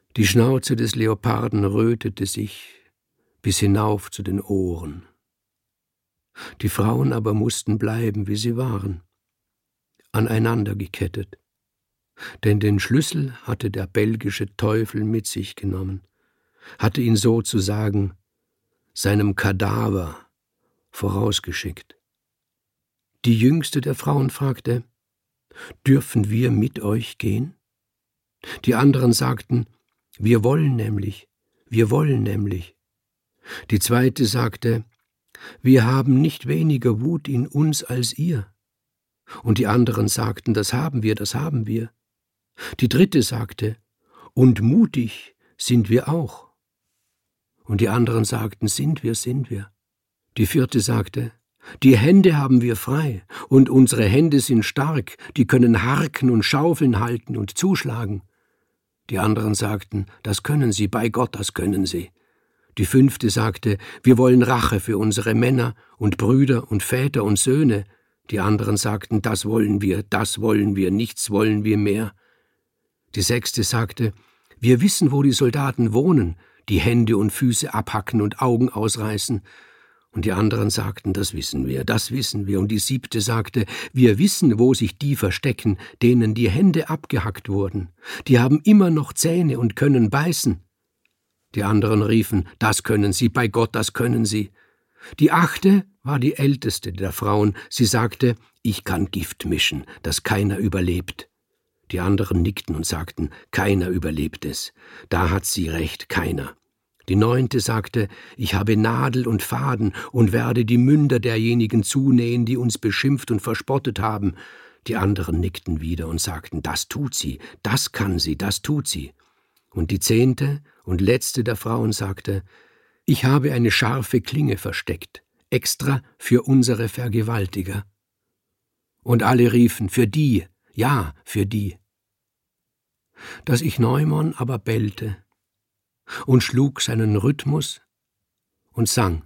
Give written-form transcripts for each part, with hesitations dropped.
Die Schnauze des Leoparden rötete sich bis hinauf zu den Ohren. Die Frauen aber mussten bleiben, wie sie waren, aneinander gekettet, denn den Schlüssel hatte der belgische Teufel mit sich genommen, hatte ihn sozusagen seinem Kadaver vorausgeschickt. Die jüngste der Frauen fragte: »Dürfen wir mit euch gehen?« Die anderen sagten: »Wir wollen nämlich, wir wollen nämlich.« Die zweite sagte: »Wir haben nicht weniger Wut in uns als ihr.« Und die anderen sagten: »Das haben wir, das haben wir.« Die dritte sagte: »Und mutig sind wir auch.« Und die anderen sagten: »Sind wir, sind wir.« Die vierte sagte: »Die Hände haben wir frei, und unsere Hände sind stark, die können Harken und Schaufeln halten und zuschlagen.« Die anderen sagten: »Das können sie, bei Gott, das können sie.« Die fünfte sagte: »Wir wollen Rache für unsere Männer und Brüder und Väter und Söhne.« Die anderen sagten: »Das wollen wir, nichts wollen wir mehr.« Die sechste sagte: »Wir wissen, wo die Soldaten wohnen, die Hände und Füße abhacken und Augen ausreißen.« Und die anderen sagten: »Das wissen wir, das wissen wir.« Und die siebte sagte: »Wir wissen, wo sich die verstecken, denen die Hände abgehackt wurden. Die haben immer noch Zähne und können beißen.« Die anderen riefen: »Das können sie, bei Gott, das können sie.« Die achte war die älteste der Frauen. Sie sagte: »Ich kann Gift mischen, dass keiner überlebt.« Die anderen nickten und sagten: »Keiner überlebt es. Da hat sie recht, keiner.« Die neunte sagte: »Ich habe Nadel und Faden und werde die Münder derjenigen zunähen, die uns beschimpft und verspottet haben.« Die anderen nickten wieder und sagten: »Das tut sie, das kann sie, das tut sie.« Und die zehnte und letzte der Frauen sagte: »Ich habe eine scharfe Klinge versteckt, extra für unsere Vergewaltiger.« Und alle riefen: »Für die, ja, für die.« Das Ich-Neumon aber bellte und schlug seinen Rhythmus und sang: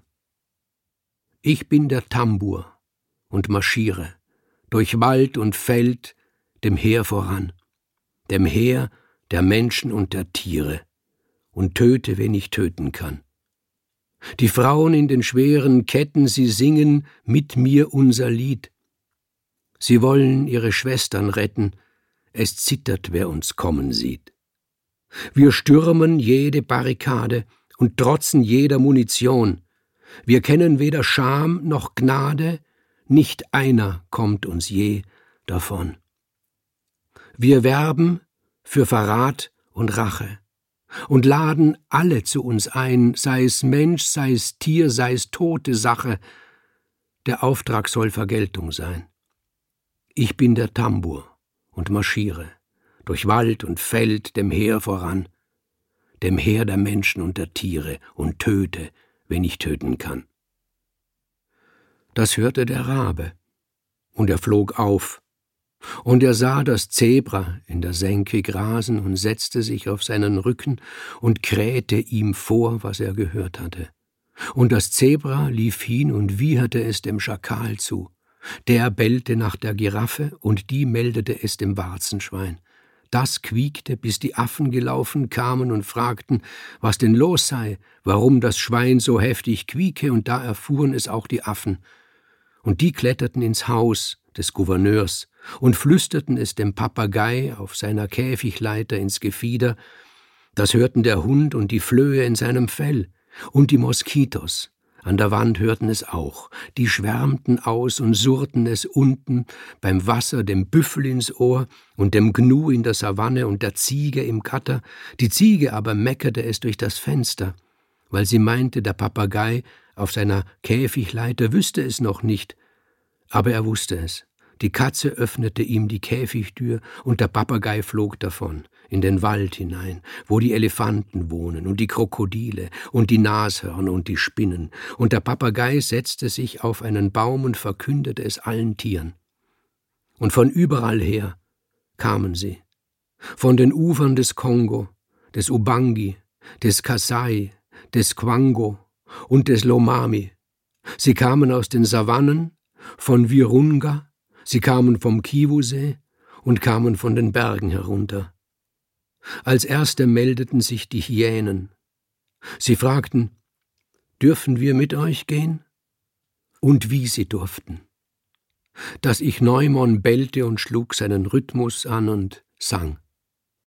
»Ich bin der Tambur und marschiere durch Wald und Feld dem Heer voran, dem Heer der Menschen und der Tiere, und töte, wen ich töten kann. Die Frauen in den schweren Ketten, sie singen mit mir unser Lied. Sie wollen ihre Schwestern retten, es zittert, wer uns kommen sieht. Wir stürmen jede Barrikade und trotzen jeder Munition. Wir kennen weder Scham noch Gnade, nicht einer kommt uns je davon. Wir werben für Verrat und Rache und laden alle zu uns ein, sei es Mensch, sei es Tier, sei es tote Sache. Der Auftrag soll Vergeltung sein. Ich bin der Tambur und marschiere durch Wald und Feld dem Heer voran, dem Heer der Menschen und der Tiere, und töte, wen ich töten kann.« Das hörte der Rabe, und er flog auf, und er sah das Zebra in der Senke grasen und setzte sich auf seinen Rücken und krähte ihm vor, was er gehört hatte. Und das Zebra lief hin und wieherte es dem Schakal zu. Der bellte nach der Giraffe, und die meldete es dem Warzenschwein. Das quiekte, bis die Affen gelaufen kamen und fragten, was denn los sei, warum das Schwein so heftig quieke, und da erfuhren es auch die Affen. Und die kletterten ins Haus des Gouverneurs und flüsterten es dem Papagei auf seiner Käfigleiter ins Gefieder. Das hörten der Hund und die Flöhe in seinem Fell, und die Moskitos an der Wand hörten es auch. Die schwärmten aus und surrten es unten beim Wasser dem Büffel ins Ohr und dem Gnu in der Savanne und der Ziege im Gatter. Die Ziege aber meckerte es durch das Fenster, weil sie meinte, der Papagei auf seiner Käfigleiter wüsste es noch nicht. Aber er wusste es. Die Katze öffnete ihm die Käfigtür, und der Papagei flog davon, in den Wald hinein, wo die Elefanten wohnen und die Krokodile und die Nashörner und die Spinnen. Und der Papagei setzte sich auf einen Baum und verkündete es allen Tieren. Und von überall her kamen sie, von den Ufern des Kongo, des Ubangi, des Kasai, des Kwango und des Lomami. Sie kamen aus den Savannen, von Virunga, sie kamen vom Kivusee und kamen von den Bergen herunter. Als erste meldeten sich die Hyänen. Sie fragten, »Dürfen wir mit euch gehen?« Und wie sie durften. Das Ichneumon bellte und schlug seinen Rhythmus an und sang.